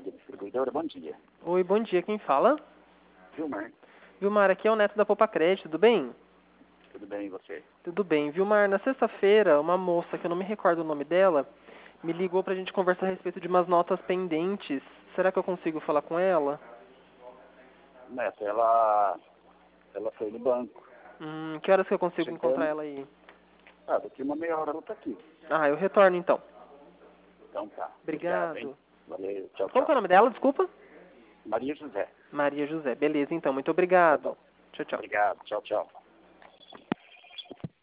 Rádio Distribuidora, bom dia. Oi, bom dia. Quem fala? Vilmar, Vilmar, aqui é o Neto da Poupa Crédito, tudo bem? tudo bem e você? Tudo bem. Vilmar, na sexta-feira, uma moça, que eu não me recordo o nome dela, me ligou pra gente conversar a respeito de umas notas pendentes. Será que eu consigo falar com ela? Neto, ela foi no banco. Que horas que eu consigo encontrar Chegando. ela aí? Daqui uma meia hora ela tá aqui. Ah, eu retorno então. Então tá. Obrigado, hein? Obrigado. Valeu, tchau, Como que é o tchau. nome dela, desculpa? Maria José. Maria José. Beleza, então. Muito Tá obrigado. bom. Tchau, tchau. Obrigado, tchau, tchau.